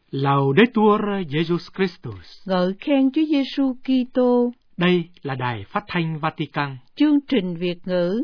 Laudetur Jesus Christus. Ngợi khen Chúa Giêsu Kitô. Đây là đài phát thanh Vatican. Chương trình Việt ngữ.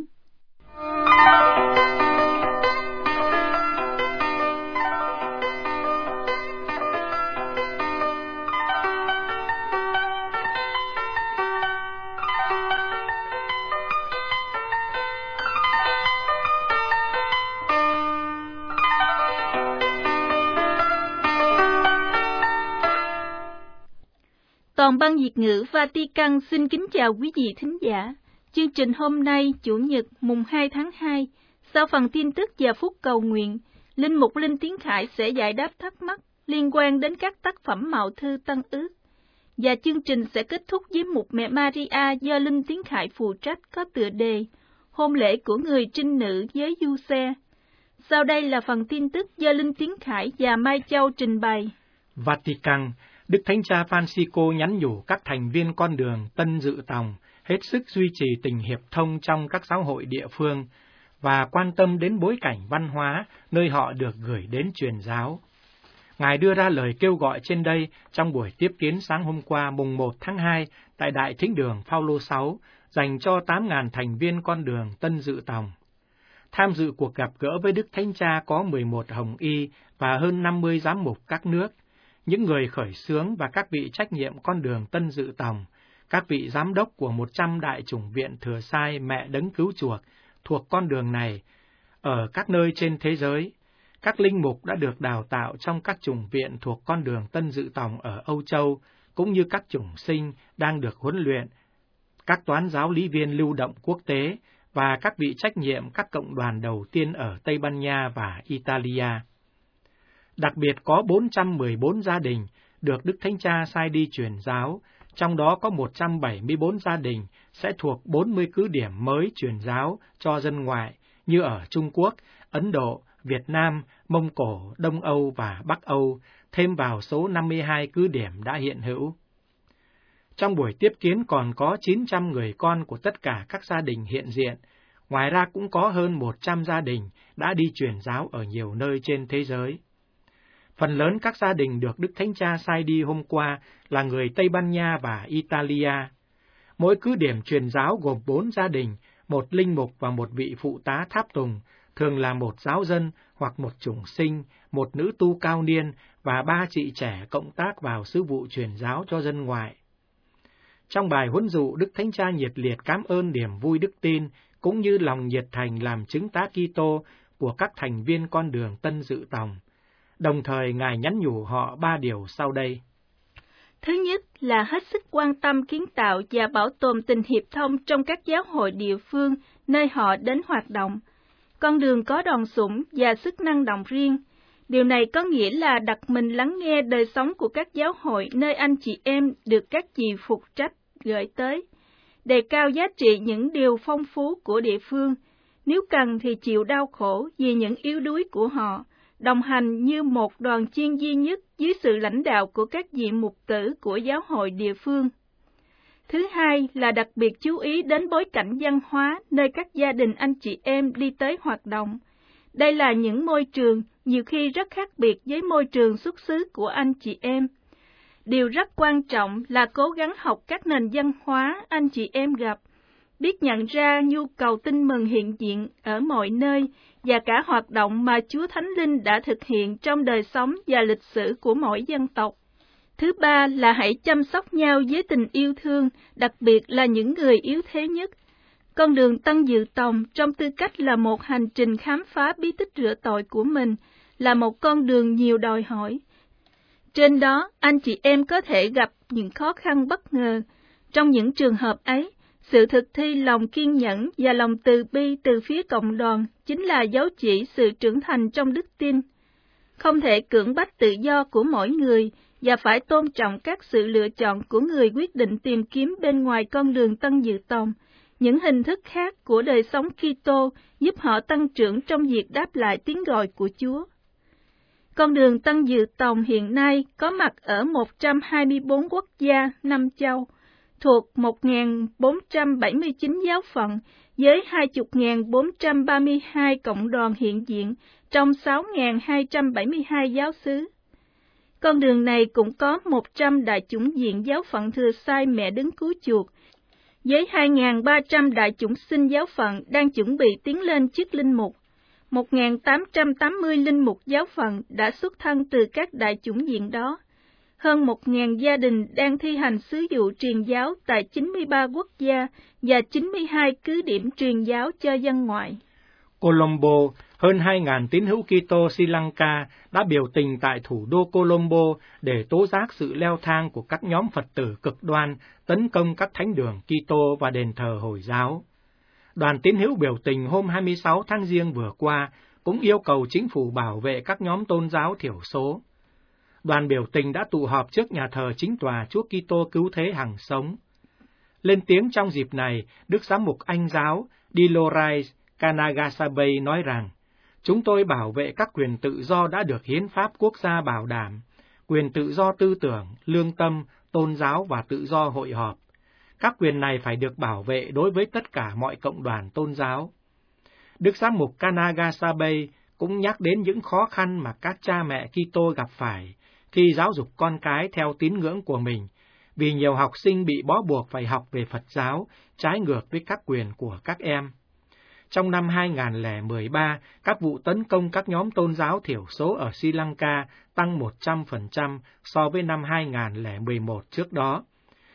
Toàn ban Việt ngữ Vatican xin kính chào quý vị thính giả. Chương trình hôm nay, Chủ nhật mùng 2 tháng 2, sau phần tin tức và phút cầu nguyện, Linh mục Linh Tiến Khải sẽ giải đáp thắc mắc liên quan đến các tác phẩm mạo thư Tân Ước. Và chương trình sẽ kết thúc với mục Mẹ Maria do Linh Tiến Khải phụ trách có tựa đề Hôn lễ của người trinh nữ với Giuse. Sau đây là phần tin tức do Linh Tiến Khải và Mai Châu trình bày. Vatican. Đức Thánh Cha Francisco nhắn nhủ các thành viên con đường Tân Dự Tòng hết sức duy trì tình hiệp thông trong các giáo hội địa phương và quan tâm đến bối cảnh văn hóa nơi họ được gửi đến truyền giáo. Ngài đưa ra lời kêu gọi trên đây trong buổi tiếp kiến sáng hôm qua mùng 1 tháng 2 tại Đại Thính đường Phaolô 6 dành cho 8.000 thành viên con đường Tân Dự Tòng. Tham dự cuộc gặp gỡ với Đức Thánh Cha có 11 hồng y và hơn 50 giám mục các nước, những người khởi xướng và các vị trách nhiệm con đường Tân Dự Tòng, các vị giám đốc của 100 đại chủng viện Thừa Sai Mẹ Đấng Cứu Chuộc thuộc con đường này ở các nơi trên thế giới. Các linh mục đã được đào tạo trong các chủng viện thuộc con đường Tân Dự Tòng ở Âu Châu, cũng như các chủng sinh đang được huấn luyện, các toán giáo lý viên lưu động quốc tế và các vị trách nhiệm các cộng đoàn đầu tiên ở Tây Ban Nha và Italia. Đặc biệt có 414 gia đình được Đức Thánh Cha sai đi truyền giáo, trong đó có 174 gia đình sẽ thuộc 40 cứ điểm mới truyền giáo cho dân ngoại như ở Trung Quốc, Ấn Độ, Việt Nam, Mông Cổ, Đông Âu và Bắc Âu, thêm vào số 52 cứ điểm đã hiện hữu. Trong buổi tiếp kiến còn có 900 người con của tất cả các gia đình hiện diện, ngoài ra cũng có hơn 100 gia đình đã đi truyền giáo ở nhiều nơi trên thế giới. Phần lớn các gia đình được Đức Thánh Cha sai đi hôm qua là người Tây Ban Nha và Italia. Mỗi cứ điểm truyền giáo gồm 4 gia đình, một linh mục và một vị phụ tá tháp tùng, thường là một giáo dân hoặc một chủng sinh, một nữ tu cao niên và 3 chị trẻ cộng tác vào sứ vụ truyền giáo cho dân ngoại. Trong bài huấn dụ, Đức Thánh Cha nhiệt liệt cảm ơn niềm vui đức tin cũng như lòng nhiệt thành làm chứng tá Kitô của các thành viên con đường Tân Dự Tòng. Đồng thời, Ngài nhắn nhủ họ 3 điều sau đây. Thứ nhất là hết sức quan tâm kiến tạo và bảo tồn tình hiệp thông trong các giáo hội địa phương nơi họ đến hoạt động. Con đường có đòn sủng và sức năng động riêng. Điều này có nghĩa là đặt mình lắng nghe đời sống của các giáo hội nơi anh chị em được các chị phục trách gửi tới, đề cao giá trị những điều phong phú của địa phương, nếu cần thì chịu đau khổ vì những yếu đuối của họ, đồng hành như một đoàn chiên duy nhất dưới sự lãnh đạo của các vị mục tử của giáo hội địa phương. Thứ hai là đặc biệt chú ý đến bối cảnh văn hóa nơi các gia đình anh chị em đi tới hoạt động. Đây là những môi trường nhiều khi rất khác biệt với môi trường xuất xứ của anh chị em. Điều rất quan trọng là cố gắng học các nền văn hóa anh chị em gặp, biết nhận ra nhu cầu tin mừng hiện diện ở mọi nơi và cả hoạt động mà Chúa Thánh Linh đã thực hiện trong đời sống và lịch sử của mỗi dân tộc. Thứ ba là hãy chăm sóc nhau với tình yêu thương, đặc biệt là những người yếu thế nhất. Con đường Tân Dự Tòng trong tư cách là một hành trình khám phá bí tích rửa tội của mình, là một con đường nhiều đòi hỏi. Trên đó, anh chị em có thể gặp những khó khăn bất ngờ. Trong những trường hợp ấy, sự thực thi lòng kiên nhẫn và lòng từ bi từ phía cộng đoàn chính là dấu chỉ sự trưởng thành trong đức tin. Không thể cưỡng bách tự do của mỗi người và phải tôn trọng các sự lựa chọn của người quyết định tìm kiếm bên ngoài con đường Tân Dự Tòng, những hình thức khác của đời sống Kitô giúp họ tăng trưởng trong việc đáp lại tiếng gọi của Chúa. Con đường Tân Dự Tòng hiện nay có mặt ở 124 quốc gia, 5 châu, thuộc 1.479 giáo phận với 20.432 cộng đoàn hiện diện trong 6.272 giáo xứ. Con đường này cũng có 100 đại chủng viện giáo phận thừa sai mẹ đứng cứu chuộc, với 2.300 đại chủng sinh giáo phận đang chuẩn bị tiến lên chức linh mục. 1.880 linh mục giáo phận đã xuất thân từ các đại chủng viện đó. Hơn 1.000 gia đình đang thi hành sứ vụ truyền giáo tại 93 quốc gia và 92 cứ điểm truyền giáo cho dân ngoại. Colombo, hơn 2.000 tín hữu Kitô Sri Lanka đã biểu tình tại thủ đô Colombo để tố giác sự leo thang của các nhóm Phật tử cực đoan tấn công các thánh đường Kitô và đền thờ Hồi giáo. Đoàn tín hữu biểu tình hôm 26 tháng Giêng vừa qua cũng yêu cầu chính phủ bảo vệ các nhóm tôn giáo thiểu số. Đoàn biểu tình đã tụ họp trước nhà thờ Chính tòa Chúa Kitô Cứu Thế Hằng Sống. Lên tiếng trong dịp này, Đức Giám mục Anh giáo Dolores Kanagasabey nói rằng, chúng tôi bảo vệ các quyền tự do đã được hiến pháp quốc gia bảo đảm, quyền tự do tư tưởng, lương tâm, tôn giáo và tự do hội họp. Các quyền này phải được bảo vệ đối với tất cả mọi cộng đoàn tôn giáo. Đức Giám mục Kanagasabey cũng nhắc đến những khó khăn mà các cha mẹ Kitô gặp phải khi giáo dục con cái theo tín ngưỡng của mình, vì nhiều học sinh bị bó buộc phải học về Phật giáo, trái ngược với các quyền của các em. Trong năm 2013, các vụ tấn công các nhóm tôn giáo thiểu số ở Sri Lanka tăng 100% so với năm 2011 trước đó,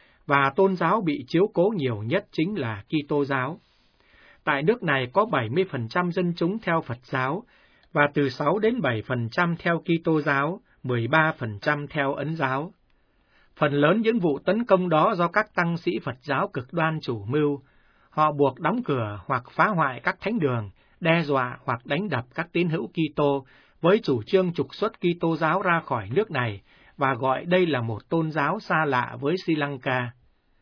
và tôn giáo bị chiếu cố nhiều nhất chính là Kitô giáo. Tại nước này có 70% dân chúng theo Phật giáo, và từ 6 đến 7% theo Kitô giáo, 13% theo Ấn giáo. Phần lớn những vụ tấn công đó do các tăng sĩ Phật giáo cực đoan chủ mưu. Họ buộc đóng cửa hoặc phá hoại các thánh đường, đe dọa hoặc đánh đập các tín hữu Kitô với chủ trương trục xuất Kitô giáo ra khỏi nước này và gọi đây là một tôn giáo xa lạ với Sri Lanka.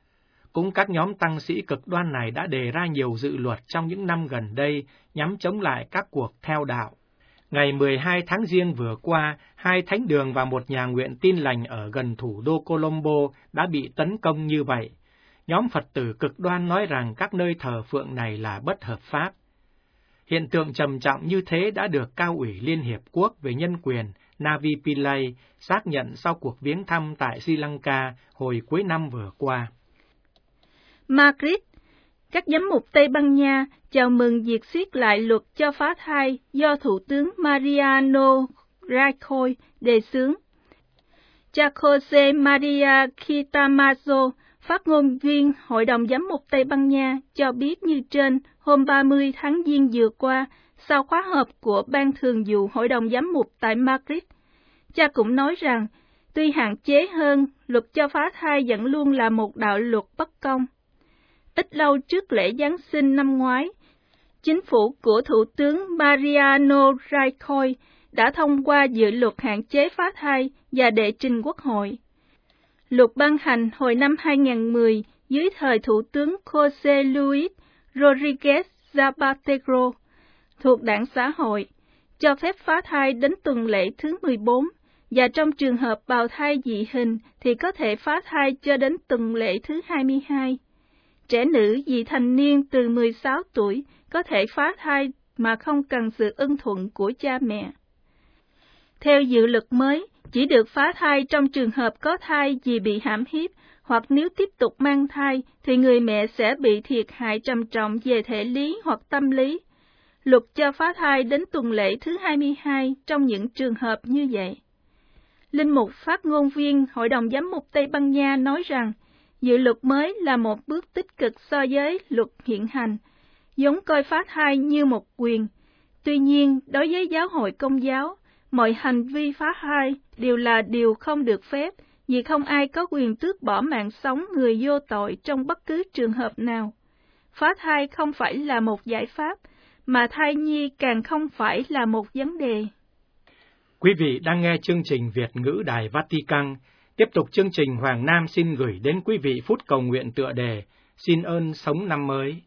Cũng các nhóm tăng sĩ cực đoan này đã đề ra nhiều dự luật trong những năm gần đây nhằm chống lại các cuộc theo đạo. Ngày 12 tháng Giêng vừa qua, 2 thánh đường và một nhà nguyện Tin lành ở gần thủ đô Colombo đã bị tấn công như vậy. Nhóm Phật tử cực đoan nói rằng các nơi thờ phượng này là bất hợp pháp. Hiện tượng trầm trọng như thế đã được Cao ủy Liên Hiệp Quốc về Nhân quyền Navi Pillay xác nhận sau cuộc viếng thăm tại Sri Lanka hồi cuối năm vừa qua. Madrid, các giám mục Tây Ban Nha chào mừng việc siết lại luật cho phá thai do Thủ tướng Mariano Rajoy đề xướng. Cha Jose Maria Quitamazo, phát ngôn viên Hội đồng Giám mục Tây Ban Nha, cho biết như trên hôm 30 tháng Giêng vừa qua, sau khóa họp của Ban Thường vụ Hội đồng Giám mục tại Madrid. Cha cũng nói rằng, tuy hạn chế hơn, luật cho phá thai vẫn luôn là một đạo luật bất công. Ít lâu trước lễ Giáng sinh năm ngoái, chính phủ của Thủ tướng Mariano Rajoy đã thông qua dự luật hạn chế phá thai và đệ trình Quốc hội. Luật ban hành hồi năm 2010 dưới thời Thủ tướng José Luis Rodríguez Zapatero thuộc Đảng Xã hội, cho phép phá thai đến tuần lễ thứ 14, và trong trường hợp bào thai dị hình thì có thể phá thai cho đến tuần lễ thứ 22. Trẻ nữ vị thành niên từ 16 tuổi có thể phá thai mà không cần sự ưng thuận của cha mẹ. Theo dự luật mới, chỉ được phá thai trong trường hợp có thai vì bị hãm hiếp, hoặc nếu tiếp tục mang thai thì người mẹ sẽ bị thiệt hại trầm trọng về thể lý hoặc tâm lý. Luật cho phá thai đến tuần lễ thứ 22 trong những trường hợp như vậy. Linh mục phát ngôn viên Hội đồng Giám mục Tây Ban Nha nói rằng, dự luật mới là một bước tích cực so với luật hiện hành, vốn coi phá thai như một quyền. Tuy nhiên, đối với giáo hội Công giáo, mọi hành vi phá thai đều là điều không được phép, vì không ai có quyền tước bỏ mạng sống người vô tội trong bất cứ trường hợp nào. Phá thai không phải là một giải pháp, mà thai nhi càng không phải là một vấn đề. Quý vị đang nghe chương trình Việt ngữ Đài Vatican. Tiếp tục chương trình, Hoàng Nam xin gửi đến quý vị phút cầu nguyện tựa đề Xin ơn sống năm mới.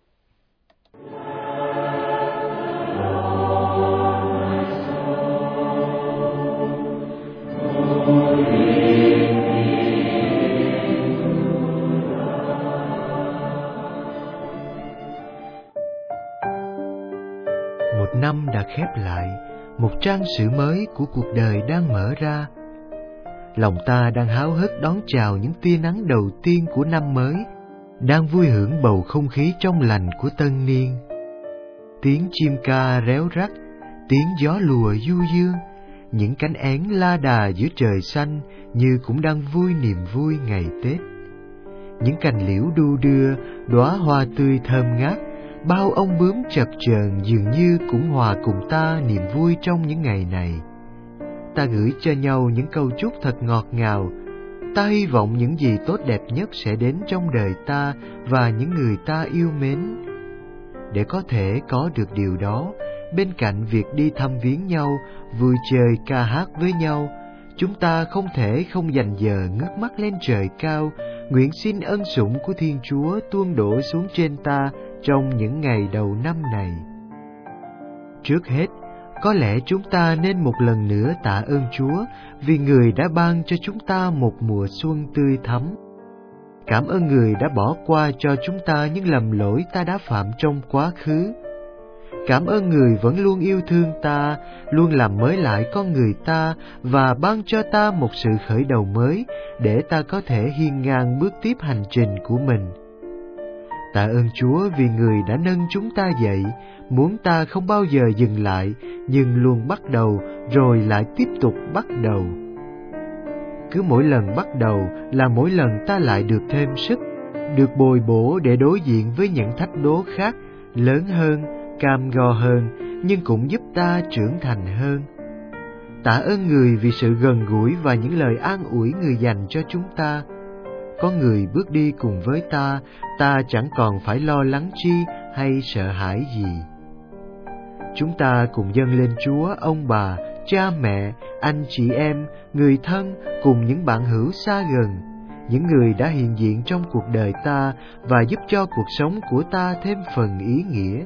Một năm đã khép lại, một trang sử mới của cuộc đời đang mở ra. lòng ta đang háo hức đón chào những tia nắng đầu tiên của năm mới, đang vui hưởng bầu không khí trong lành của tân niên. Tiếng chim ca réo rắt, tiếng gió lùa du dương, những cánh én la đà giữa trời xanh như cũng đang vui niềm vui ngày Tết. Những cành liễu đu đưa, đóa hoa tươi thơm ngát, bao ong bướm chập chờn dường như cũng hòa cùng ta niềm vui trong những ngày này. Ta gửi cho nhau những câu chúc thật ngọt ngào. Ta hy vọng những gì tốt đẹp nhất sẽ đến trong đời ta và những người ta yêu mến. Để có thể có được điều đó, bên cạnh việc đi thăm viếng nhau, vui chơi ca hát với nhau, chúng ta không thể không dành giờ ngước mắt lên trời cao, nguyện xin ân sủng của Thiên Chúa tuôn đổ xuống trên ta trong những ngày đầu năm này. Trước hết, có lẽ chúng ta nên một lần nữa tạ ơn Chúa vì Người đã ban cho chúng ta một mùa xuân tươi thắm. Cảm ơn Người đã bỏ qua cho chúng ta những lầm lỗi ta đã phạm trong quá khứ. Cảm ơn Người vẫn luôn yêu thương ta, luôn làm mới lại con người ta và ban cho ta một sự khởi đầu mới để ta có thể hiên ngang bước tiếp hành trình của mình. Tạ ơn Chúa vì Người đã nâng chúng ta dậy, muốn ta không bao giờ dừng lại, nhưng luôn bắt đầu rồi lại tiếp tục bắt đầu. Cứ mỗi lần bắt đầu là mỗi lần ta lại được thêm sức, được bồi bổ để đối diện với những thách đố khác, lớn hơn, cam go hơn, nhưng cũng giúp ta trưởng thành hơn. Tạ ơn Người vì sự gần gũi và những lời an ủi Người dành cho chúng ta. Có Người bước đi cùng với ta chẳng còn phải lo lắng chi hay sợ hãi gì. Chúng ta cùng dâng lên Chúa ông bà, cha mẹ, anh chị em, người thân cùng những bạn hữu xa gần, những người đã hiện diện trong cuộc đời ta và giúp cho cuộc sống của ta thêm phần ý nghĩa.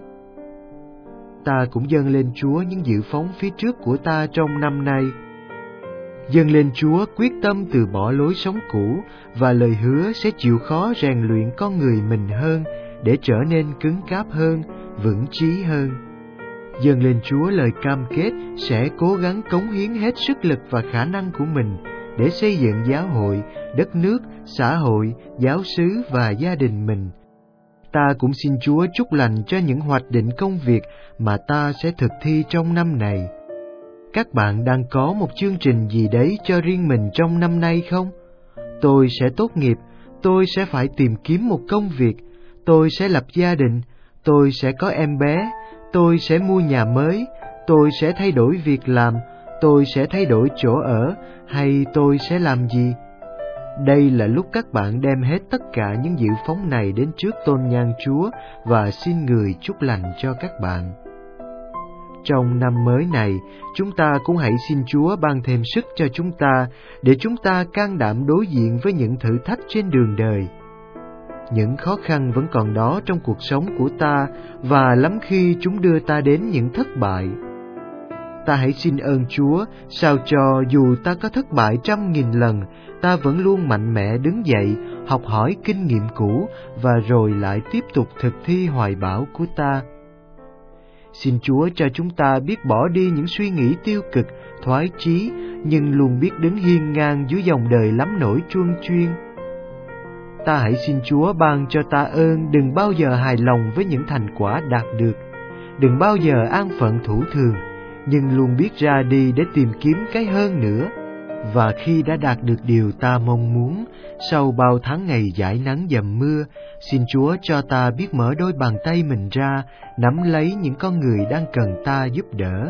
Ta cũng dâng lên Chúa những dự phóng phía trước của ta trong năm nay. Dâng lên Chúa quyết tâm từ bỏ lối sống cũ và lời hứa sẽ chịu khó rèn luyện con người mình hơn để trở nên cứng cáp hơn, vững chí hơn. Dâng lên Chúa lời cam kết sẽ cố gắng cống hiến hết sức lực và khả năng của mình để xây dựng giáo hội, đất nước, xã hội, giáo xứ và gia đình mình. Ta cũng xin Chúa chúc lành cho những hoạch định công việc mà ta sẽ thực thi trong năm này. Các bạn đang có một chương trình gì đấy cho riêng mình trong năm nay không? Tôi sẽ tốt nghiệp, tôi sẽ phải tìm kiếm một công việc, tôi sẽ lập gia đình, tôi sẽ có em bé, tôi sẽ mua nhà mới, tôi sẽ thay đổi việc làm, tôi sẽ thay đổi chỗ ở, hay tôi sẽ làm gì? Đây là lúc các bạn đem hết tất cả những dự phóng này đến trước tôn nhan Chúa và xin Người chúc lành cho các bạn. Trong năm mới này, chúng ta cũng hãy xin Chúa ban thêm sức cho chúng ta để chúng ta can đảm đối diện với những thử thách trên đường đời. Những khó khăn vẫn còn đó trong cuộc sống của ta và lắm khi chúng đưa ta đến những thất bại. Ta hãy xin ơn Chúa sao cho dù ta có thất bại 100.000 lần, ta vẫn luôn mạnh mẽ đứng dậy, học hỏi kinh nghiệm cũ và rồi lại tiếp tục thực thi hoài bão của ta. Xin Chúa cho chúng ta biết bỏ đi những suy nghĩ tiêu cực, thoái chí, nhưng luôn biết đứng hiên ngang dưới dòng đời lắm nỗi chuông chuyên. Ta hãy xin Chúa ban cho ta ơn đừng bao giờ hài lòng với những thành quả đạt được, đừng bao giờ an phận thủ thường, nhưng luôn biết ra đi để tìm kiếm cái hơn nữa. Và khi đã đạt được điều ta mong muốn, sau bao tháng ngày dãi nắng dầm mưa, xin Chúa cho ta biết mở đôi bàn tay mình ra, nắm lấy những con người đang cần ta giúp đỡ.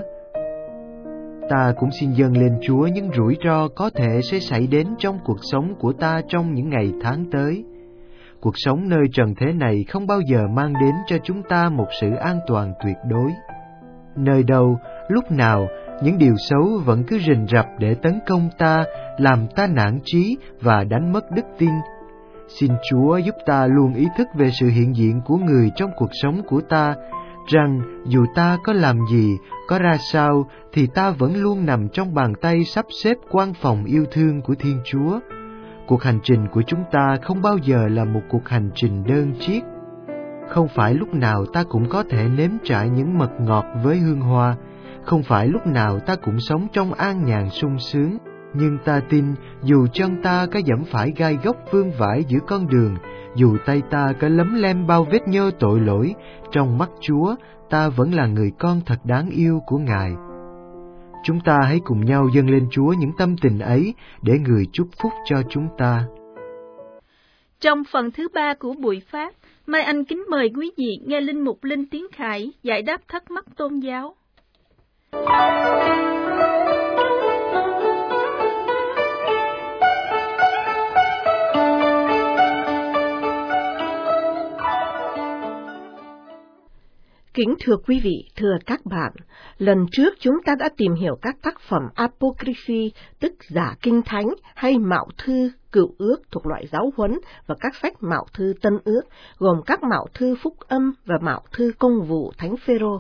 Ta cũng xin dâng lên Chúa những rủi ro có thể sẽ xảy đến trong cuộc sống của ta trong những ngày tháng tới. Cuộc sống nơi trần thế này không bao giờ mang đến cho chúng ta một sự an toàn tuyệt đối. Nơi đâu, lúc nào, những điều xấu vẫn cứ rình rập để tấn công ta, làm ta nản chí và đánh mất đức tin. Xin Chúa giúp ta luôn ý thức về sự hiện diện của Người trong cuộc sống của ta, rằng dù ta có làm gì, có ra sao, thì ta vẫn luôn nằm trong bàn tay sắp xếp quan phòng yêu thương của Thiên Chúa. Cuộc hành trình của chúng ta không bao giờ là một cuộc hành trình đơn chiếc. Không phải lúc nào ta cũng có thể nếm trải những mật ngọt với hương hoa, không phải lúc nào ta cũng sống trong an nhàn sung sướng, Nhưng ta tin, dù chân ta có dẫm phải gai góc vương vãi giữa con đường, dù tay ta có lấm lem bao vết nhơ tội lỗi, trong mắt Chúa, ta vẫn là người con thật đáng yêu của Ngài. Chúng ta hãy cùng nhau dâng lên Chúa những tâm tình ấy để Người chúc phúc cho chúng ta. Trong phần thứ 3 của buổi phát, Mai Anh kính mời quý vị nghe Linh Mục Linh Tiến Khải giải đáp thắc mắc tôn giáo. Kính thưa quý vị, thưa các bạn, lần trước chúng ta đã tìm hiểu các tác phẩm Apocryphy, tức giả kinh thánh hay mạo thư cựu ước thuộc loại giáo huấn và các sách mạo thư tân ước, gồm các mạo thư phúc âm và mạo thư công vụ Thánh Phêrô.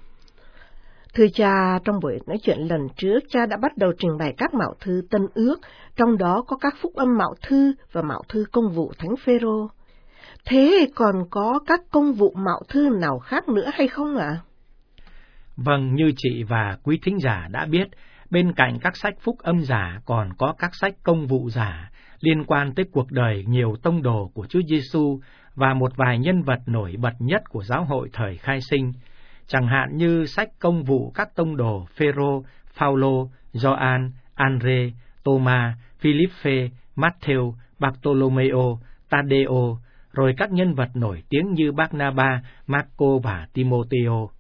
Thưa cha, trong buổi nói chuyện lần trước, cha đã bắt đầu trình bày các mạo thư tân ước, trong đó có các phúc âm mạo thư và mạo thư công vụ Thánh Phêrô. Thế còn có các công vụ mạo thư nào khác nữa hay không ạ? Vâng, như chị và quý thính giả đã biết, bên cạnh các sách phúc âm giả còn có các sách công vụ giả liên quan tới cuộc đời nhiều tông đồ của Chúa Giêsu và một vài nhân vật nổi bật nhất của giáo hội thời khai sinh, chẳng hạn như sách công vụ các tông đồ Phêrô, Phaolô, Gioan, Andre, Thomas, Philippe, Matthew, Bartolomeo, Tadeo, rồi các nhân vật nổi tiếng như Barnaba, Marco và Timôtheo.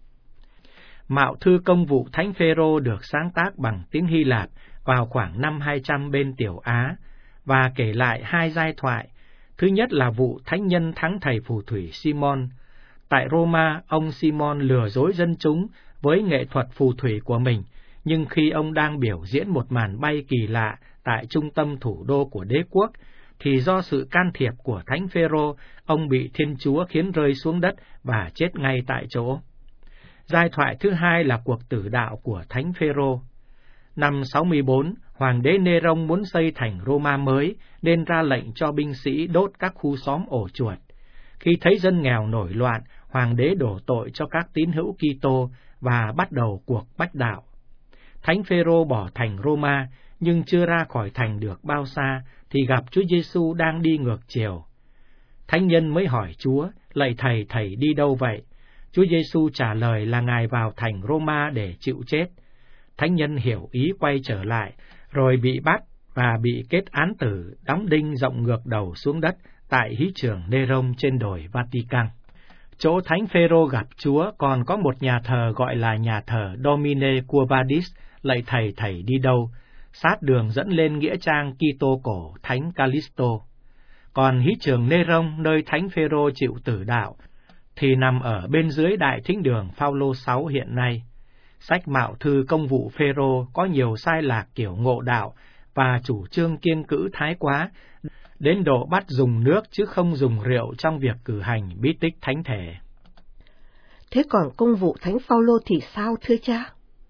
Mạo thư công vụ Thánh Phêrô được sáng tác bằng tiếng Hy Lạp vào khoảng năm 200 bên Tiểu Á và kể lại hai giai thoại. Thứ nhất là vụ thánh nhân thắng thầy phù thủy Simon. Tại Roma, ông Simon lừa dối dân chúng với nghệ thuật phù thủy của mình, nhưng khi ông đang biểu diễn một màn bay kỳ lạ tại trung tâm thủ đô của đế quốc, thì do sự can thiệp của Thánh Phêrô, ông bị Thiên Chúa khiến rơi xuống đất và chết ngay tại chỗ. Giai thoại thứ hai là cuộc tử đạo của Thánh Phêrô. Năm 64, Hoàng đế Nê-rông muốn xây thành Roma mới, nên ra lệnh cho binh sĩ đốt các khu xóm ổ chuột. Khi thấy dân nghèo nổi loạn, Hoàng đế đổ tội cho các tín hữu Kitô và bắt đầu cuộc bách đạo. Thánh Phêrô bỏ thành Roma, nhưng chưa ra khỏi thành được bao xa, thì gặp Chúa Giêsu đang đi ngược chiều. Thánh nhân mới hỏi Chúa, lạy thầy, thầy đi đâu vậy? Chúa Giêsu trả lời là Ngài vào thành Roma để chịu chết. Thánh nhân hiểu ý quay trở lại, rồi bị bắt và bị kết án tử, đóng đinh rộng ngược đầu xuống đất tại hí trường Nê-rông trên đồi Vatican. Chỗ Thánh Phêrô gặp Chúa còn có một nhà thờ gọi là nhà thờ Domine Quo Vadis, lạy thầy, thầy đi đâu? Sát đường dẫn lên nghĩa trang Kitô cổ Thánh Callisto. Còn hí trường Nê-rông nơi Thánh Phêrô chịu tử đạo thì nằm ở bên dưới đại thính đường Phaolô 6 hiện nay. Sách mạo thư công vụ Phêrô có nhiều sai lạc kiểu ngộ đạo và chủ trương kiêng cữ thái quá, đến độ bắt dùng nước chứ không dùng rượu trong việc cử hành bí tích thánh thể. Thế còn công vụ Thánh Phaolô thì sao thưa cha?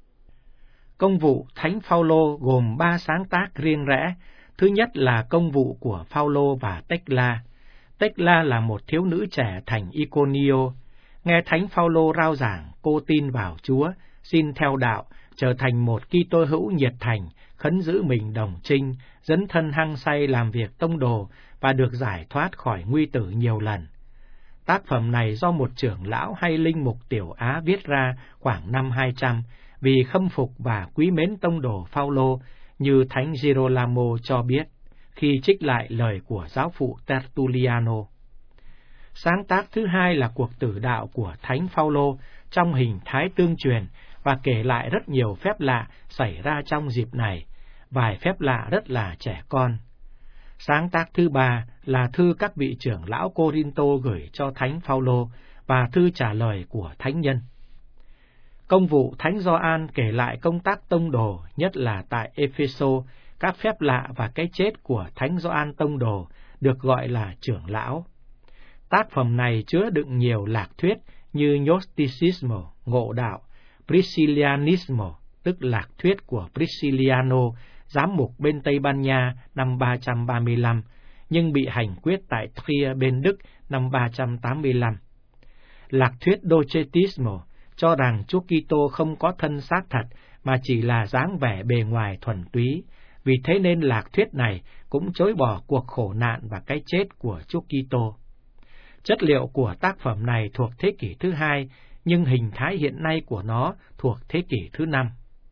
Công vụ Thánh Phaolô gồm 3 sáng tác riêng rẽ. Thứ nhất là công vụ của Phaolô và Tecla. Tecla là một thiếu nữ trẻ thành Iconio. Nghe Thánh Phaolô rao giảng, cô tin vào Chúa, xin theo đạo, trở thành một Kitô hữu nhiệt thành, khấn giữ mình đồng trinh, dấn thân hăng say làm việc tông đồ và được giải thoát khỏi nguy tử nhiều lần. Tác phẩm này do một trưởng lão hay linh mục Tiểu Á viết ra khoảng năm 200, vì khâm phục và quý mến tông đồ Phaolô, như Thánh Girolamo cho biết, khi trích lại lời của giáo phụ Tertulliano. Sáng tác thứ hai là cuộc tử đạo của Thánh Phaolô trong hình thái tương truyền và kể lại rất nhiều phép lạ xảy ra trong dịp này, vài phép lạ rất là trẻ con. Sáng tác thứ ba là thư các vị trưởng lão Cô-rin-tô gửi cho Thánh Phaolô và thư trả lời của thánh nhân. Công vụ Thánh Gioan kể lại công tác tông đồ, nhất là tại Epheso, các phép lạ và cái chết của Thánh Gioan tông đồ, được gọi là trưởng lão. Tác phẩm này chứa đựng nhiều lạc thuyết như Gnosticismo, ngộ đạo, Priscillianismo, tức lạc thuyết của Priscilliano, giám mục bên Tây Ban Nha năm 335, nhưng bị hành quyết tại Trier bên Đức năm 385. Lạc thuyết Docetismo cho rằng Chúa Kitô không có thân xác thật, mà chỉ là dáng vẻ bề ngoài thuần túy, vì thế nên lạc thuyết này cũng chối bỏ cuộc khổ nạn và cái chết của Chúa Kitô. Chất liệu của tác phẩm này thuộc thế kỷ thứ 2, nhưng hình thái hiện nay của nó thuộc thế kỷ thứ 5.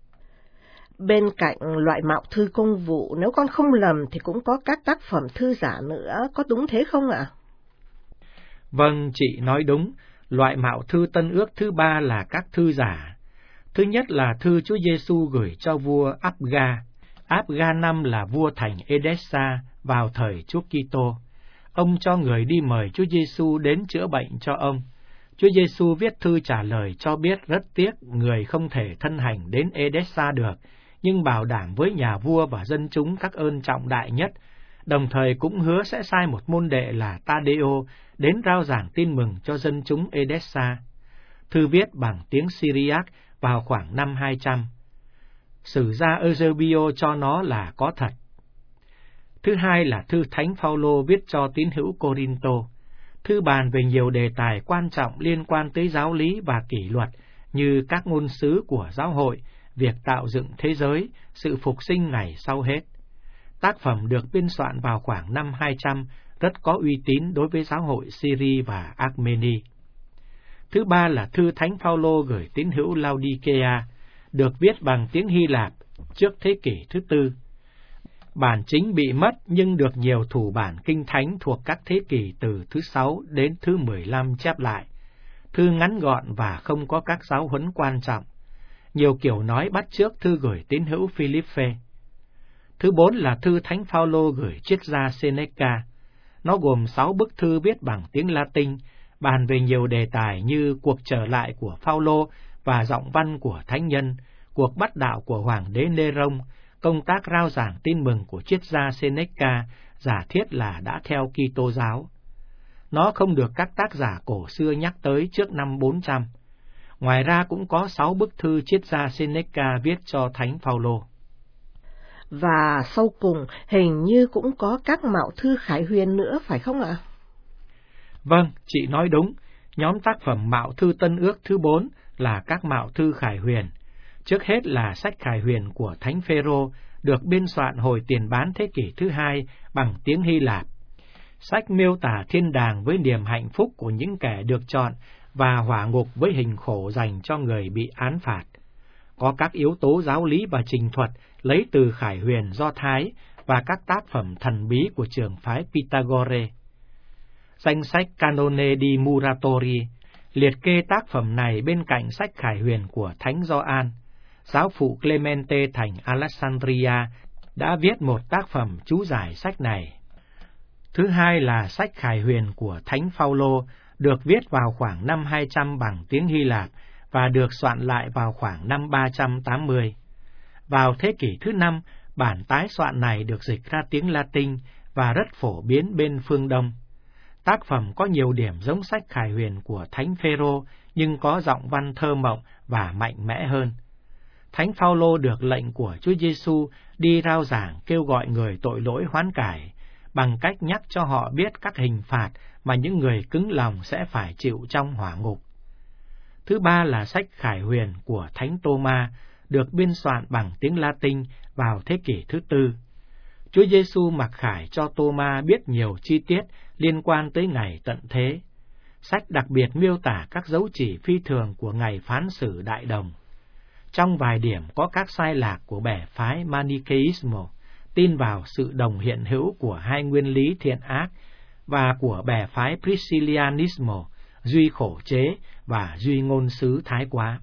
Bên cạnh loại mạo thư công vụ, nếu con không lầm thì cũng có các tác phẩm thư giả nữa, có đúng thế không ạ? Vâng, chị nói đúng. Loại mạo thư Tân Ước thứ 3 là các thư giả. Thứ nhất là thư Chúa Giêsu gửi cho vua Abga. Abga năm là vua thành Edessa vào thời Chúa Kitô. Ông cho người đi mời Chúa Giêsu đến chữa bệnh cho ông. Chúa Giêsu viết thư trả lời cho biết rất tiếc người không thể thân hành đến Edessa được, nhưng bảo đảm với nhà vua và dân chúng các ơn trọng đại nhất, đồng thời cũng hứa sẽ sai một môn đệ là Tadeo đến rao giảng tin mừng cho dân chúng Edessa. Thư viết bằng tiếng Syriac vào khoảng năm 200. Sử gia Eusebio cho nó là có thật. Thứ hai là thư Thánh Phaolô viết cho tín hữu Corinto. Thư bàn về nhiều đề tài quan trọng liên quan tới giáo lý và kỷ luật như các ngôn sứ của giáo hội, việc tạo dựng thế giới, sự phục sinh ngày sau hết. Tác phẩm được biên soạn vào khoảng năm 200, rất có uy tín đối với giáo hội Syria và Armenia. Thứ ba là thư Thánh Phaolô gửi tín hữu Laodicea, được viết bằng tiếng Hy Lạp trước thế kỷ thứ 4. Bản chính bị mất nhưng được nhiều thủ bản kinh thánh thuộc các thế kỷ từ thứ 6 đến thứ 15 chép lại. Thư ngắn gọn và không có các giáo huấn quan trọng. Nhiều kiểu nói bắt chước thư gửi tín hữu Philippe. Thứ 4 là thư Thánh Phaolô gửi triết gia Seneca. Nó gồm 6 bức thư viết bằng tiếng Latin, bàn về nhiều đề tài như cuộc trở lại của Phaolô và giọng văn của thánh nhân, cuộc bắt đạo của hoàng đế Nêrông, công tác rao giảng tin mừng của triết gia Seneca, giả thiết là đã theo Kitô giáo. Nó không được các tác giả cổ xưa nhắc tới trước năm 400. Ngoài ra cũng có 6 bức thư triết gia Seneca viết cho Thánh Phaolô. Và sau cùng, hình như cũng có các mạo thư Khải Huyền nữa, phải không ạ? Vâng, chị nói đúng. Nhóm tác phẩm mạo thư Tân Ước thứ 4 là các mạo thư Khải Huyền. Trước hết là sách Khải Huyền của Thánh Phêrô, được biên soạn hồi tiền bán thế kỷ thứ 2 bằng tiếng Hy Lạp. Sách miêu tả thiên đàng với niềm hạnh phúc của những kẻ được chọn và hỏa ngục với hình khổ dành cho người bị án phạt. Có các yếu tố giáo lý và trình thuật lấy từ Khải Huyền Do Thái và các tác phẩm thần bí của trường phái Pythagore. Danh sách Canone di Muratori liệt kê tác phẩm này bên cạnh sách Khải Huyền của Thánh Gioan. Giáo phụ Clemente thành Alexandria đã viết một tác phẩm chú giải sách này. Thứ hai là sách Khải Huyền của Thánh Phaolô, được viết vào khoảng năm 200 bằng tiếng Hy Lạp và được soạn lại vào khoảng năm 380. Vào thế kỷ thứ 5, bản tái soạn này được dịch ra tiếng Latin và rất phổ biến bên phương Đông. Tác phẩm có nhiều điểm giống sách Khải Huyền của Thánh Phêrô, nhưng có giọng văn thơ mộng và mạnh mẽ hơn. Thánh Phaolô được lệnh của Chúa Giêsu đi rao giảng kêu gọi người tội lỗi hoán cải, bằng cách nhắc cho họ biết các hình phạt mà những người cứng lòng sẽ phải chịu trong hỏa ngục. Thứ ba là sách Khải Huyền của Thánh Tô-ma, được biên soạn bằng tiếng Latin vào thế kỷ thứ 4. Chúa Giêsu mặc khải cho Tô-ma biết nhiều chi tiết liên quan tới ngày tận thế. Sách đặc biệt miêu tả các dấu chỉ phi thường của ngày phán xử đại đồng. Trong vài điểm có các sai lạc của bè phái Manichaeismo, tin vào sự đồng hiện hữu của hai nguyên lý thiện ác, và của bè phái Priscillianismo, duy khổ chế và duy ngôn sứ thái quá.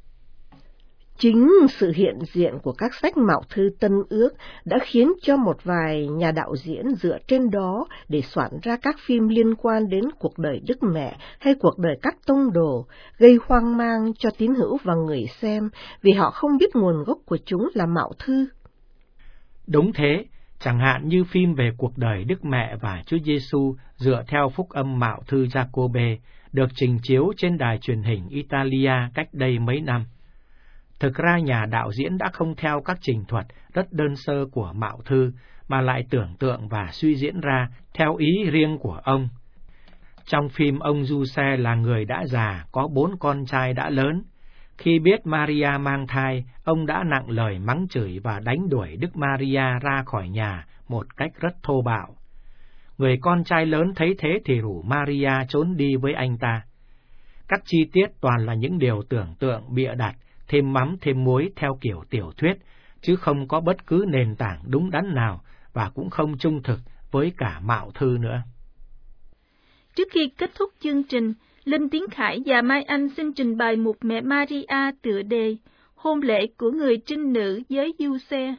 Chính sự hiện diện của các sách mạo thư Tân Ước đã khiến cho một vài nhà đạo diễn dựa trên đó để soạn ra các phim liên quan đến cuộc đời Đức Mẹ hay cuộc đời các tông đồ, gây hoang mang cho tín hữu và người xem vì họ không biết nguồn gốc của chúng là mạo thư. Đúng thế, chẳng hạn như phim về cuộc đời Đức Mẹ và Chúa Giêsu dựa theo phúc âm mạo thư Giacôbê, được trình chiếu trên đài truyền hình Italia cách đây mấy năm. Thực ra nhà đạo diễn đã không theo các trình thuật rất đơn sơ của mạo thư, mà lại tưởng tượng và suy diễn ra theo ý riêng của ông. Trong phim, ông Giuse là người đã già, có 4 con trai đã lớn. Khi biết Maria mang thai, ông đã nặng lời mắng chửi và đánh đuổi Đức Maria ra khỏi nhà một cách rất thô bạo. Người con trai lớn thấy thế thì rủ Maria trốn đi với anh ta. Các chi tiết toàn là những điều tưởng tượng bịa đặt, thêm mắm thêm muối theo kiểu tiểu thuyết, chứ không có bất cứ nền tảng đúng đắn nào và cũng không trung thực với cả mạo thư nữa. Trước khi kết thúc chương trình, Linh Tiến Khải và Mai Anh xin trình bày mục Mẹ Maria tựa đề Hôn lễ của người trinh nữ với Giuse.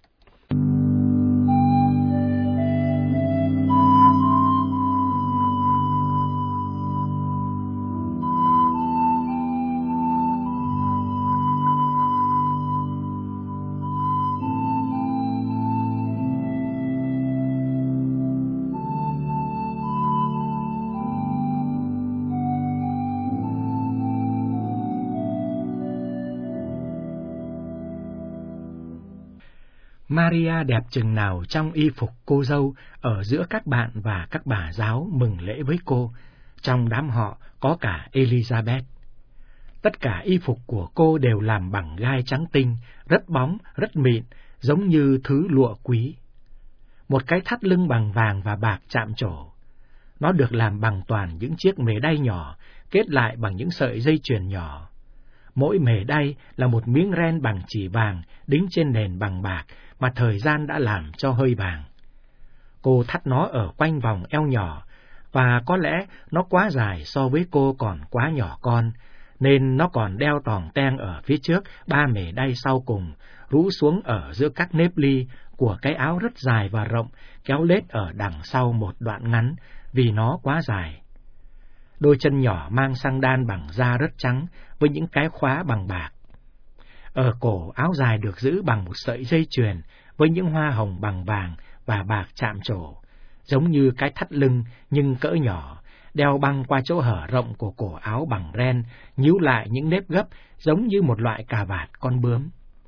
Maria đẹp chừng nào trong y phục cô dâu ở giữa các bạn và các bà giáo mừng lễ với cô, trong đám họ có cả Elizabeth. Tất cả y phục của cô đều làm bằng gai trắng tinh, rất bóng, rất mịn, giống như thứ lụa quý. Một cái thắt lưng bằng vàng và bạc chạm trổ. Nó được làm bằng toàn những chiếc mề đay nhỏ, kết lại bằng những sợi dây chuyền nhỏ. Mỗi mề đay là một miếng ren bằng chỉ vàng đính trên nền bằng bạc mà thời gian đã làm cho hơi vàng. Cô thắt nó ở quanh vòng eo nhỏ, và có lẽ nó quá dài so với cô còn quá nhỏ con, nên nó còn đeo tòng teng ở phía trước 3 mề đay sau cùng, rũ xuống ở giữa các nếp ly của cái áo rất dài và rộng, kéo lết ở đằng sau một đoạn ngắn, vì nó quá dài. Đôi chân nhỏ mang xăng đan bằng da rất trắng, với những cái khóa bằng bạc. Ở cổ, áo dài được giữ bằng một sợi dây chuyền, với những hoa hồng bằng vàng và bạc chạm trổ, giống như cái thắt lưng nhưng cỡ nhỏ, đeo băng qua chỗ hở rộng của cổ áo bằng ren, nhíu lại những nếp gấp giống như một loại cà vạt con bướm.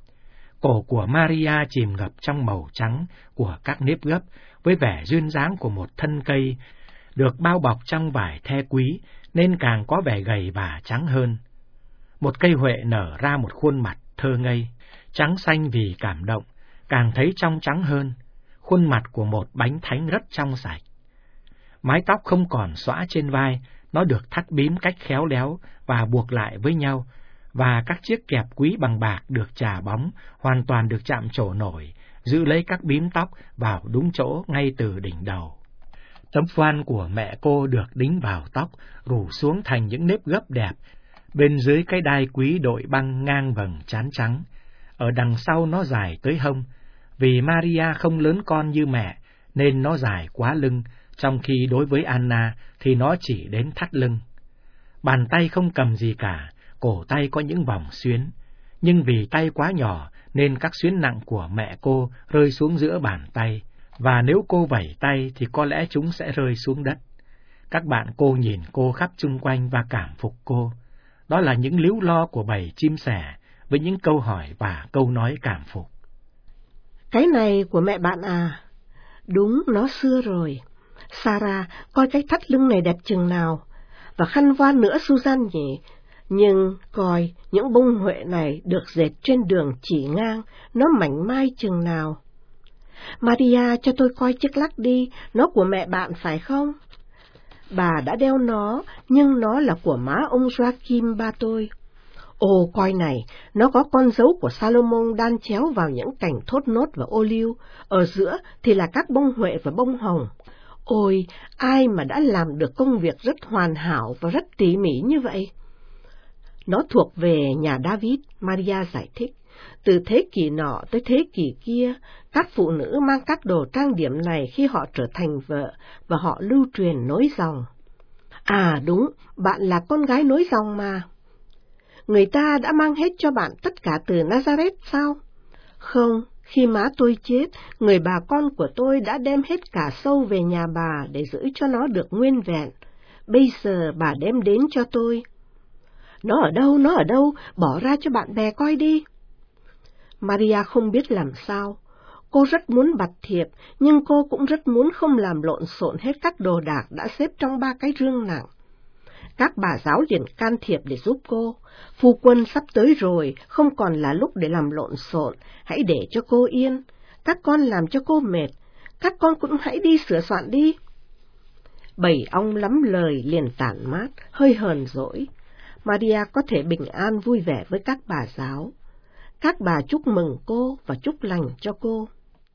Cổ của Maria chìm ngập trong màu trắng của các nếp gấp, với vẻ duyên dáng của một thân cây, được bao bọc trong vải the quý, nên càng có vẻ gầy và trắng hơn. Một cây huệ nở ra một khuôn mặt thơ ngây, trắng xanh vì cảm động, càng thấy trong trắng hơn, khuôn mặt của một bánh thánh rất trong sạch. Mái tóc không còn xõa trên vai, nó được thắt bím cách khéo léo và buộc lại với nhau, và các chiếc kẹp quý bằng bạc được chà bóng, hoàn toàn được chạm trổ nổi, giữ lấy các bím tóc vào đúng chỗ ngay từ đỉnh đầu. Tấm voan của mẹ cô được đính vào tóc, rủ xuống thành những nếp gấp đẹp, bên dưới cái đai quý đội băng ngang vầng trán trắng. Ở đằng sau nó dài tới hông, vì Maria không lớn con như mẹ, nên nó dài quá lưng, trong khi đối với Anna thì nó chỉ đến thắt lưng. Bàn tay không cầm gì cả, cổ tay có những vòng xuyến, nhưng vì tay quá nhỏ nên các xuyến nặng của mẹ cô rơi xuống giữa bàn tay, và nếu cô vẩy tay thì có lẽ chúng sẽ rơi xuống đất. Các bạn cô nhìn cô khắp chung quanh và cảm phục cô. Đó là những líu lo của bầy chim sẻ, với những câu hỏi và câu nói cảm phục. Cái này của mẹ bạn à? Đúng, nó xưa rồi. Sarah, coi cái thắt lưng này đẹp chừng nào. Và khăn voan nữa Susan nhỉ? Nhưng coi, những bông huệ này được dệt trên đường chỉ ngang, nó mảnh mai chừng nào. Maria, cho tôi coi chiếc lắc đi, nó của mẹ bạn phải không? Bà đã đeo nó, nhưng nó là của má ông Joachim ba tôi. Ồ, coi này, nó có con dấu của Salomon đan chéo vào những cành thốt nốt và ô liu, ở giữa thì là các bông huệ và bông hồng. Ôi, ai mà đã làm được công việc rất hoàn hảo và rất tỉ mỉ như vậy? Nó thuộc về nhà David, Maria giải thích. Từ thế kỷ nọ tới thế kỷ kia, các phụ nữ mang các đồ trang điểm này khi họ trở thành vợ, và họ lưu truyền nối dòng. À đúng, bạn là con gái nối dòng mà. Người ta đã mang hết cho bạn tất cả từ Nazareth sao? Không, khi má tôi chết, người bà con của tôi đã đem hết cả sâu về nhà bà để giữ cho nó được nguyên vẹn. Bây giờ bà đem đến cho tôi. Nó ở đâu, bỏ ra cho bạn bè coi đi. Maria không biết làm sao. Cô rất muốn bặt thiệp, nhưng cô cũng rất muốn không làm lộn xộn hết các đồ đạc đã xếp trong 3 cái rương nặng. Các bà giáo liền can thiệp để giúp cô. Phu quân sắp tới rồi, không còn là lúc để làm lộn xộn, hãy để cho cô yên. Các con làm cho cô mệt, các con cũng hãy đi sửa soạn đi. Bầy ong lắm lời liền tản mát, hơi hờn dỗi. Maria có thể bình an vui vẻ với các bà giáo. Các bà chúc mừng cô và chúc lành cho cô.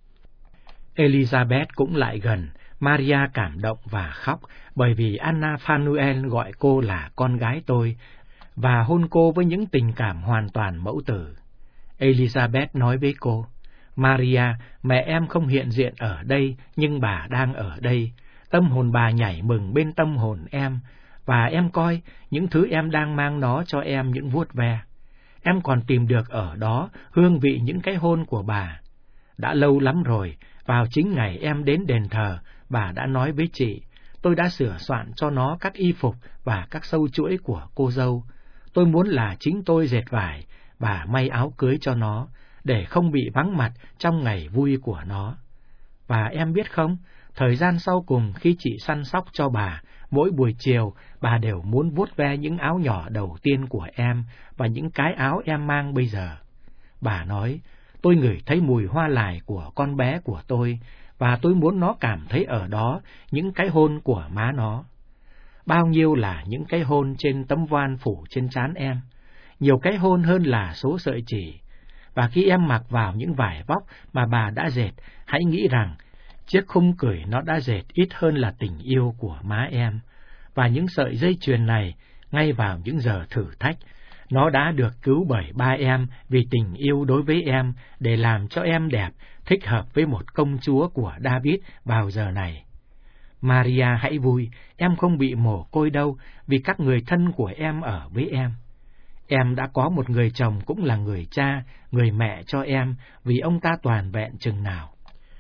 Elizabeth cũng lại gần. Maria cảm động và khóc bởi vì Anna Phanuel gọi cô là con gái tôi và hôn cô với những tình cảm hoàn toàn mẫu tử. Elizabeth nói với cô, Maria, mẹ em không hiện diện ở đây nhưng bà đang ở đây. Tâm hồn bà nhảy mừng bên tâm hồn em, và em coi những thứ em đang mang nó cho em những vuốt ve. Em còn tìm được ở đó hương vị những cái hôn của bà. Đã lâu lắm rồi, vào chính ngày em đến đền thờ, bà đã nói với chị, tôi đã sửa soạn cho nó các y phục và các sâu chuỗi của cô dâu. Tôi muốn là chính tôi dệt vải, bà may áo cưới cho nó, để không bị vắng mặt trong ngày vui của nó. Và em biết không, thời gian sau cùng khi chị săn sóc cho bà, mỗi buổi chiều bà đều muốn vuốt ve những áo nhỏ đầu tiên của em và những cái áo em mang bây giờ. Bà nói, tôi ngửi thấy mùi hoa lài của con bé của tôi, và tôi muốn nó cảm thấy ở đó những cái hôn của má nó. Bao nhiêu là những cái hôn trên tấm voan phủ trên trán em, nhiều cái hôn hơn là số sợi chỉ. Và khi em mặc vào những vải vóc mà bà đã dệt, hãy nghĩ rằng chiếc khung cửi nó đã dệt ít hơn là tình yêu của má em. Và những sợi dây chuyền này, ngay vào những giờ thử thách, nó đã được cứu bởi ba em vì tình yêu đối với em, để làm cho em đẹp, thích hợp với một công chúa của David vào giờ này. Maria hãy vui, em không bị mồ côi đâu, vì các người thân của em ở với em. Em đã có một người chồng cũng là người cha, người mẹ cho em, vì ông ta toàn vẹn chừng nào.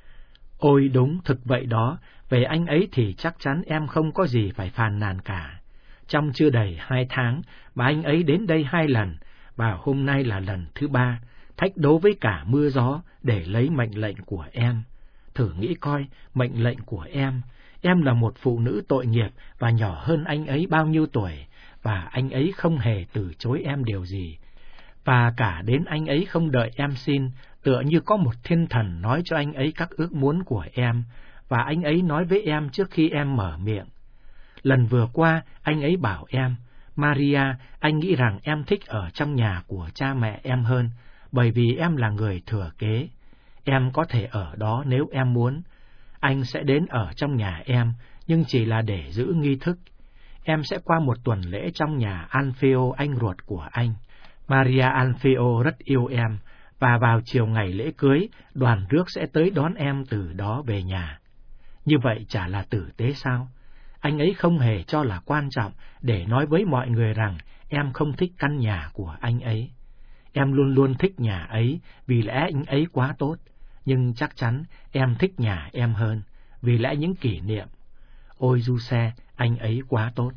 Ôi đúng, thực vậy đó, về anh ấy thì chắc chắn em không có gì phải phàn nàn cả. Trong chưa đầy 2 tháng, bà anh ấy đến đây 2 lần, và hôm nay là lần thứ 3, thách đố với cả mưa gió để lấy mệnh lệnh của em. Thử nghĩ coi, mệnh lệnh của em là một phụ nữ tội nghiệp và nhỏ hơn anh ấy bao nhiêu tuổi, và anh ấy không hề từ chối em điều gì. Và cả đến anh ấy không đợi em xin, tựa như có một thiên thần nói cho anh ấy các ước muốn của em, và anh ấy nói với em trước khi em mở miệng. Lần vừa qua, anh ấy bảo em, Maria, anh nghĩ rằng em thích ở trong nhà của cha mẹ em hơn, bởi vì em là người thừa kế. Em có thể ở đó nếu em muốn. Anh sẽ đến ở trong nhà em, nhưng chỉ là để giữ nghi thức. Em sẽ qua một tuần lễ trong nhà Alfeo, anh ruột của anh. Maria Alfeo rất yêu em, và vào chiều ngày lễ cưới, đoàn rước sẽ tới đón em từ đó về nhà. Như vậy chả là tử tế sao? Anh ấy không hề cho là quan trọng để nói với mọi người rằng em không thích căn nhà của anh ấy. Em luôn luôn thích nhà ấy vì lẽ anh ấy quá tốt, nhưng chắc chắn em thích nhà em hơn, vì lẽ những kỷ niệm. Ôi Giuse, anh ấy quá tốt.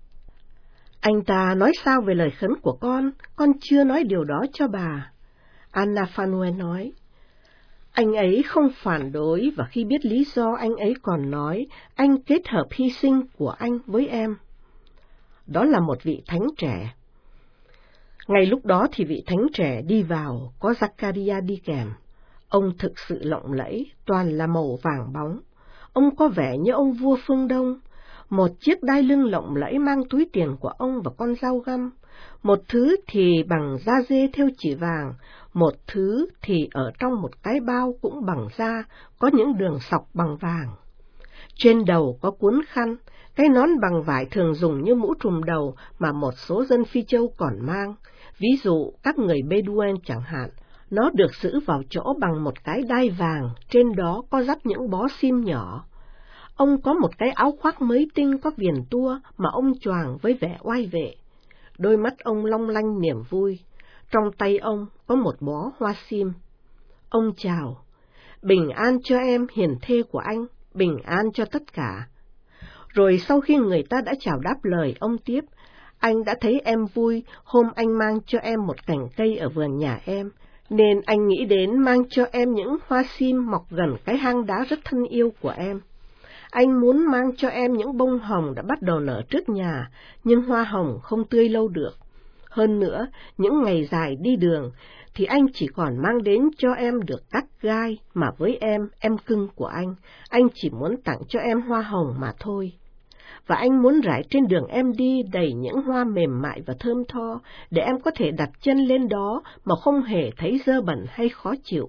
Anh ta nói sao về lời khấn của con chưa nói điều đó cho bà. Anna Phanuel nói, anh ấy không phản đối, và khi biết lý do anh ấy còn nói, anh kết hợp hy sinh của anh với em. Đó là một vị thánh trẻ. Ngay lúc đó thì vị thánh trẻ đi vào, có Zaccaria đi kèm. Ông thực sự lộng lẫy, toàn là màu vàng bóng. Ông có vẻ như ông vua phương Đông. Một chiếc đai lưng lộng lẫy mang túi tiền của ông và con dao găm. Một thứ thì bằng da dê thêu chỉ vàng, một thứ thì ở trong một cái bao cũng bằng da, có những đường sọc bằng vàng. Trên đầu có cuốn khăn, cái nón bằng vải thường dùng như mũ trùm đầu mà một số dân Phi Châu còn mang. Ví dụ các người Bedouin chẳng hạn, nó được giữ vào chỗ bằng một cái đai vàng, trên đó có dắt những bó sim nhỏ. Ông có một cái áo khoác mới tinh có viền tua mà ông choàng với vẻ oai vệ. Đôi mắt ông long lanh niềm vui, trong tay ông có một bó hoa sim. Ông chào, bình an cho em hiền thê của anh, bình an cho tất cả. Rồi sau khi người ta đã chào đáp lời, ông tiếp, anh đã thấy em vui hôm anh mang cho em một cành cây ở vườn nhà em, nên anh nghĩ đến mang cho em những hoa sim mọc gần cái hang đá rất thân yêu của em. Anh muốn mang cho em những bông hồng đã bắt đầu nở trước nhà, nhưng hoa hồng không tươi lâu được. Hơn nữa, những ngày dài đi đường, thì anh chỉ còn mang đến cho em được các gai, mà với em cưng của anh chỉ muốn tặng cho em hoa hồng mà thôi. Và anh muốn rải trên đường em đi đầy những hoa mềm mại và thơm tho, để em có thể đặt chân lên đó mà không hề thấy dơ bẩn hay khó chịu.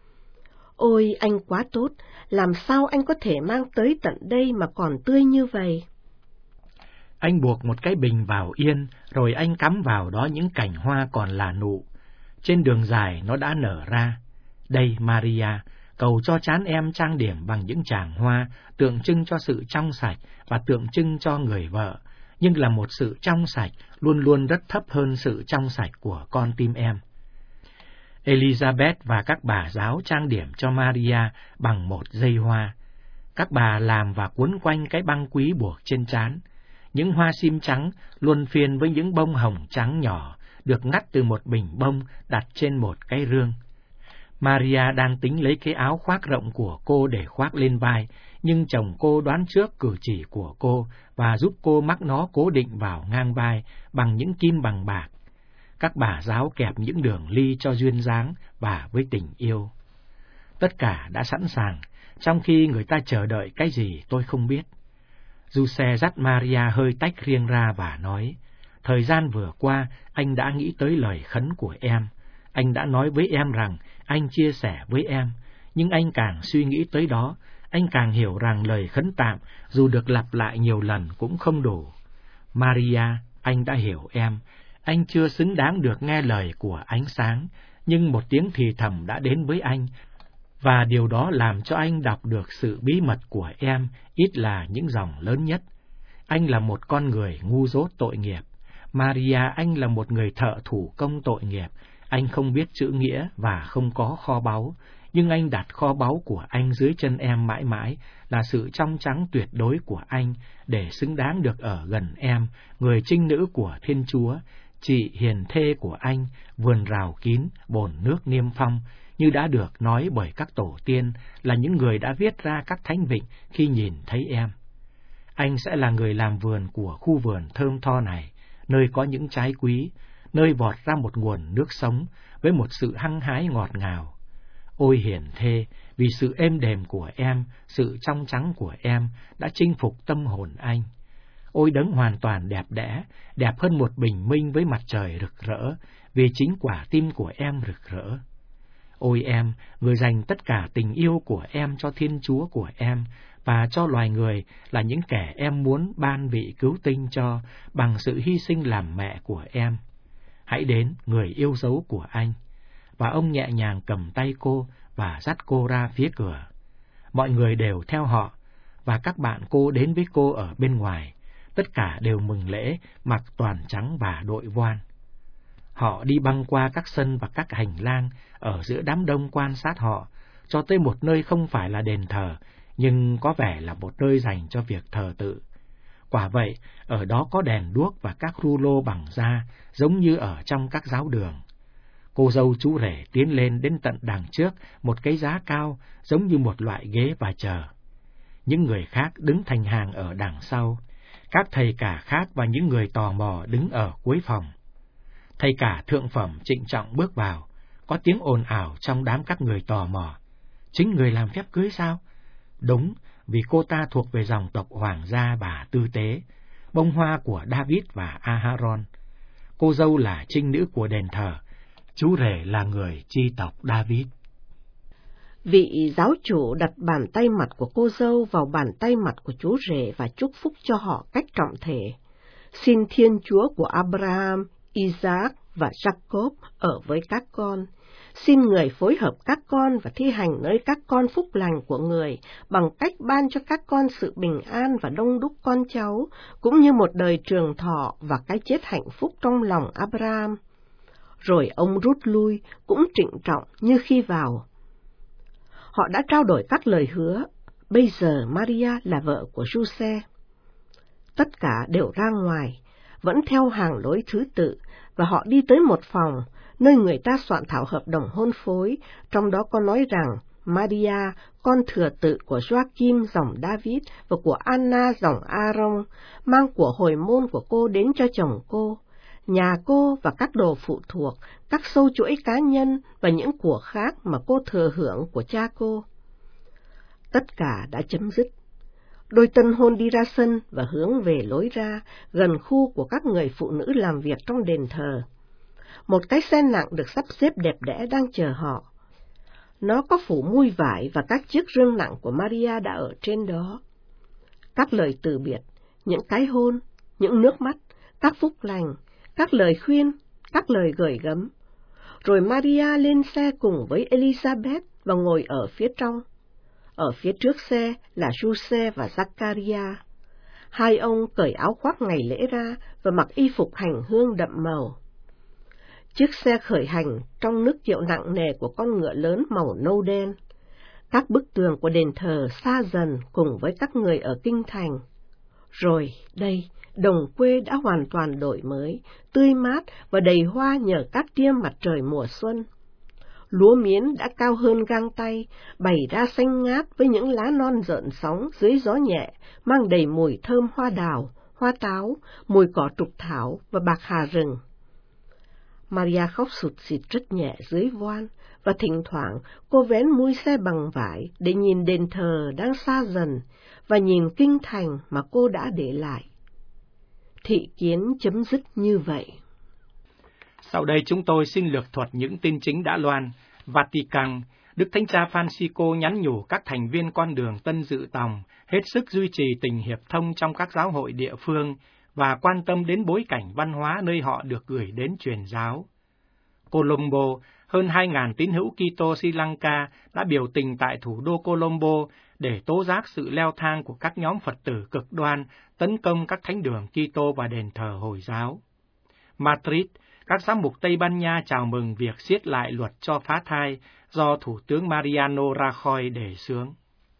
Ôi, anh quá tốt, làm sao anh có thể mang tới tận đây mà còn tươi như vậy? Anh buộc một cái bình vào yên, rồi anh cắm vào đó những cành hoa còn là nụ. Trên đường dài nó đã nở ra. Đây, Maria, cầu cho trán em trang điểm bằng những chàng hoa, tượng trưng cho sự trong sạch và tượng trưng cho người vợ, nhưng là một sự trong sạch luôn luôn rất thấp hơn sự trong sạch của con tim em. Elizabeth và các bà giáo trang điểm cho Maria bằng một dây hoa. Các bà làm và quấn quanh cái băng quý buộc trên trán. Những hoa sim trắng luân phiên với những bông hồng trắng nhỏ được ngắt từ một bình bông đặt trên một cái rương. Maria đang tính lấy cái áo khoác rộng của cô để khoác lên vai, nhưng chồng cô đoán trước cử chỉ của cô và giúp cô mắc nó cố định vào ngang vai bằng những kim bằng bạc. Các bà giáo kẹp những đường ly cho duyên dáng và với tình yêu. Tất cả đã sẵn sàng, trong khi người ta chờ đợi cái gì tôi không biết. Giuse dắt Maria hơi tách riêng ra và nói, thời gian vừa qua anh đã nghĩ tới lời khấn của em. Anh đã nói với em rằng anh chia sẻ với em, nhưng anh càng suy nghĩ tới đó, anh càng hiểu rằng lời khấn tạm dù được lặp lại nhiều lần cũng không đủ. Maria, anh đã hiểu em. Anh chưa xứng đáng được nghe lời của ánh sáng, nhưng một tiếng thì thầm đã đến với anh, và điều đó làm cho anh đọc được sự bí mật của em, ít là những dòng lớn nhất. Anh là một con người ngu dốt tội nghiệp. Maria, anh là một người thợ thủ công tội nghiệp. Anh không biết chữ nghĩa và không có kho báu, nhưng anh đặt kho báu của anh dưới chân em mãi mãi, là sự trong trắng tuyệt đối của anh, để xứng đáng được ở gần em, người trinh nữ của Thiên Chúa, chị hiền thê của anh, vườn rào kín, bồn nước niêm phong, như đã được nói bởi các tổ tiên, là những người đã viết ra các thánh vịnh khi nhìn thấy em. Anh sẽ là người làm vườn của khu vườn thơm tho này, nơi có những trái quý, nơi vọt ra một nguồn nước sống với một sự hăng hái ngọt ngào. Ôi hiền thê, vì sự êm đềm của em, sự trong trắng của em đã chinh phục tâm hồn anh. Ôi đấng hoàn toàn đẹp đẽ, đẹp hơn một bình minh với mặt trời rực rỡ, vì chính quả tim của em rực rỡ. Ôi em, người dành tất cả tình yêu của em cho Thiên Chúa của em, và cho loài người là những kẻ em muốn ban vị cứu tinh cho bằng sự hy sinh làm mẹ của em. Hãy đến, người yêu dấu của anh. Và ông nhẹ nhàng cầm tay cô và dắt cô ra phía cửa. Mọi người đều theo họ, và các bạn cô đến với cô ở bên ngoài. Tất cả đều mừng lễ, mặc toàn trắng và đội voan. Họ đi băng qua các sân và các hành lang, ở giữa đám đông quan sát họ, cho tới một nơi không phải là đền thờ, nhưng có vẻ là một nơi dành cho việc thờ tự. Quả vậy, ở đó có đèn đuốc và các ru lô bằng da, giống như ở trong các giáo đường. Cô dâu chú rể tiến lên đến tận đằng trước một cái giá cao, giống như một loại ghế và chờ. Những người khác đứng thành hàng ở đằng sau, các thầy cả khác và những người tò mò đứng ở cuối phòng. Thầy cả thượng phẩm trịnh trọng bước vào, có tiếng ồn ào trong đám các người tò mò. Chính người làm phép cưới sao? Đúng, vì cô ta thuộc về dòng tộc hoàng gia bà tư tế, bông hoa của David và Aharon. Cô dâu là trinh nữ của đền thờ, chú rể là người chi tộc David. Vị giáo chủ đặt bàn tay mặt của cô dâu vào bàn tay mặt của chú rể và chúc phúc cho họ cách trọng thể. Xin Thiên Chúa của Abraham, Isaac và Jacob ở với các con. Xin người phối hợp các con và thi hành nơi các con phúc lành của người bằng cách ban cho các con sự bình an và đông đúc con cháu, cũng như một đời trường thọ và cái chết hạnh phúc trong lòng Abraham. Rồi ông rút lui, cũng trịnh trọng như khi vào. Họ đã trao đổi các lời hứa. Bây giờ Maria là vợ của Giuse. Tất cả đều ra ngoài, vẫn theo hàng lối thứ tự, và họ đi tới một phòng, nơi người ta soạn thảo hợp đồng hôn phối, trong đó có nói rằng Maria, con thừa tự của Joachim dòng David và của Anna dòng Aaron, mang của hồi môn của cô đến cho chồng cô, nhà cô và các đồ phụ thuộc, các sâu chuỗi cá nhân và những của khác mà cô thừa hưởng của cha cô. Tất cả đã chấm dứt. Đôi tân hôn đi ra sân và hướng về lối ra, gần khu của các người phụ nữ làm việc trong đền thờ. Một cái xe nặng được sắp xếp đẹp đẽ đang chờ họ. Nó có phủ mui vải và các chiếc rương nặng của Maria đã ở trên đó. Các lời từ biệt, những cái hôn, những nước mắt, các phúc lành, các lời khuyên, các lời gửi gắm. Rồi Maria lên xe cùng với Elizabeth và ngồi ở phía trong. Ở phía trước xe là Giuse và Zaccaria. Hai ông cởi áo khoác ngày lễ ra và mặc y phục hành hương đậm màu. Chiếc xe khởi hành trong nước kiệu nặng nề của con ngựa lớn màu nâu đen. Các bức tường của đền thờ xa dần cùng với các người ở kinh thành. Rồi đây, đồng quê đã hoàn toàn đổi mới, tươi mát và đầy hoa nhờ các tia mặt trời mùa xuân. Lúa miến đã cao hơn gang tay, bày ra xanh ngát với những lá non rợn sóng dưới gió nhẹ, mang đầy mùi thơm hoa đào, hoa táo, mùi cỏ trục thảo và bạc hà rừng. Maria khóc sụt sịt rất nhẹ dưới voan, và thỉnh thoảng cô vén mui xe bằng vải để nhìn đền thờ đang xa dần, và nhìn kinh thành mà cô đã để lại. Thị kiến chấm dứt như vậy. Sau đây chúng tôi xin lược thuật những tin chính đã loan. Vatican, Đức Thánh Cha Francisco nhắn nhủ các thành viên con đường Tân Dự Tòng hết sức duy trì tình hiệp thông trong các giáo hội địa phương và quan tâm đến bối cảnh văn hóa nơi họ được gửi đến truyền giáo. Colombo, hơn 2.000 tín hữu Kitô Sri Lanka đã biểu tình tại thủ đô Colombo để tố giác sự leo thang của các nhóm Phật tử cực đoan tấn công các thánh đường Kitô và đền thờ Hồi giáo. Madrid, các giám mục Tây Ban Nha chào mừng việc siết lại luật cho phá thai do Thủ tướng Mariano Rajoy đề xướng.